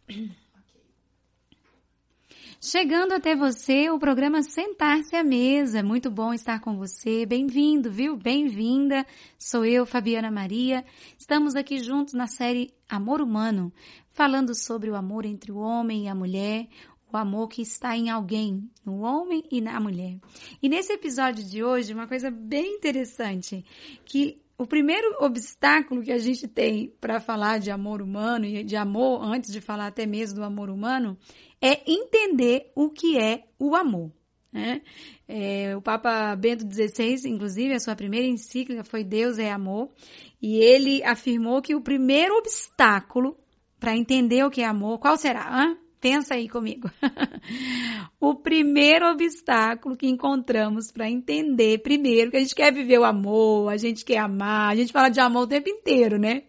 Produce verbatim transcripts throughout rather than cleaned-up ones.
Chegando até você, o programa Sentar-se à Mesa. Muito bom estar com você. Bem-vindo, viu? Bem-vinda. Sou eu, Fabiana Maria. Estamos aqui juntos na série Amor Humano, falando sobre o amor entre o homem e a mulher, o amor que está em alguém, no homem e na mulher. E nesse episódio de hoje, uma coisa bem interessante, que o primeiro obstáculo que a gente tem para falar de amor humano e de amor, antes de falar até mesmo do amor humano, é entender o que é o amor, né? É, o Papa Bento dezesseis, inclusive, a sua primeira encíclica foi Deus é Amor, e ele afirmou que o primeiro obstáculo para entender o que é amor, qual será? Hã? Pensa aí comigo. O primeiro obstáculo que encontramos para entender, primeiro, que a gente quer viver o amor, a gente quer amar, a gente fala de amor o tempo inteiro, né?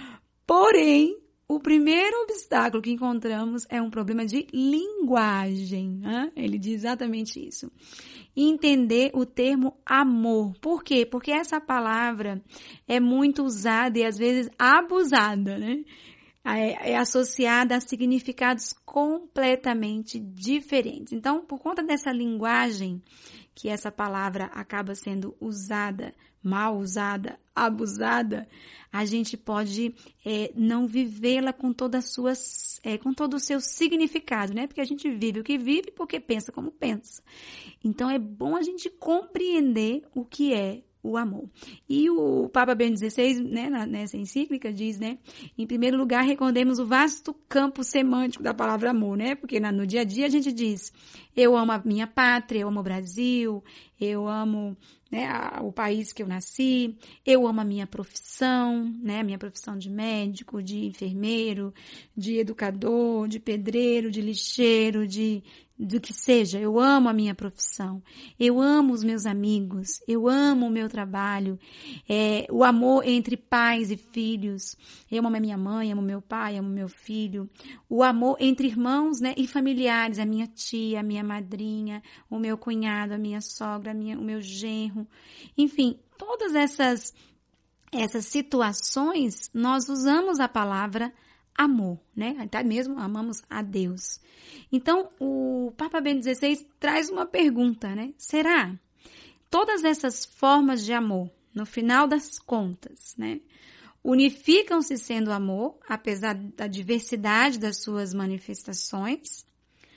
Porém, o primeiro obstáculo que encontramos é um problema de linguagem. Né? Ele diz exatamente isso. Entender o termo amor. Por quê? Porque essa palavra é muito usada e às vezes abusada, né? É, é associada a significados completamente diferentes. Então, por conta dessa linguagem que essa palavra acaba sendo usada, mal usada, abusada, a gente pode é, não vivê-la com todas as suas, é, com todo o seu significado, né? Porque a gente vive o que vive porque pensa como pensa. Então é bom a gente compreender o que é o amor. E o Papa Bento dezesseis, né, nessa encíclica, diz, né, em primeiro lugar, recordemos o vasto campo semântico da palavra amor, né, porque na, no dia a dia a gente diz, eu amo a minha pátria, eu amo o Brasil, eu amo, né, a, o país que eu nasci, eu amo a minha profissão, né, a minha profissão de médico, de enfermeiro, de educador, de pedreiro, de lixeiro, de do que seja, eu amo a minha profissão, eu amo os meus amigos, eu amo o meu trabalho, é, o amor entre pais e filhos, eu amo a minha mãe, amo meu pai, amo meu filho, o amor entre irmãos, né, e familiares, a minha tia, a minha madrinha, o meu cunhado, a minha sogra, a minha, o meu genro, enfim, todas essas, essas situações, nós usamos a palavra amor, né? Até mesmo amamos a Deus. Então, o Papa Bento dezesseis traz uma pergunta, né? Será? Todas essas formas de amor, no final das contas, né? Unificam-se sendo amor, apesar da diversidade das suas manifestações?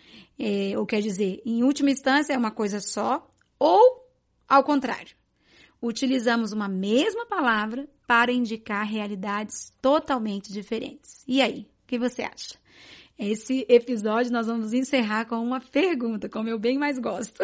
É, ou quer dizer, em última instância é uma coisa só? Ou, ao contrário, utilizamos uma mesma palavra para indicar realidades totalmente diferentes. E aí, o que você acha? Esse episódio nós vamos encerrar com uma pergunta, como eu bem mais gosto.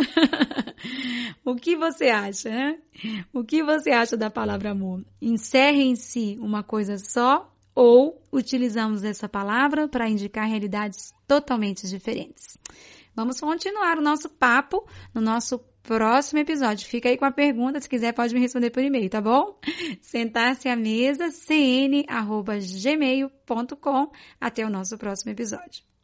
O que você acha, né? O que você acha da palavra amor? Encerra em si uma coisa só ou utilizamos essa palavra para indicar realidades totalmente diferentes? Vamos continuar o nosso papo no nosso próximo episódio. Fica aí com a pergunta, se quiser pode me responder por e-mail, tá bom? Sentar-se à mesa, c n arroba gmail ponto com. Até o nosso próximo episódio.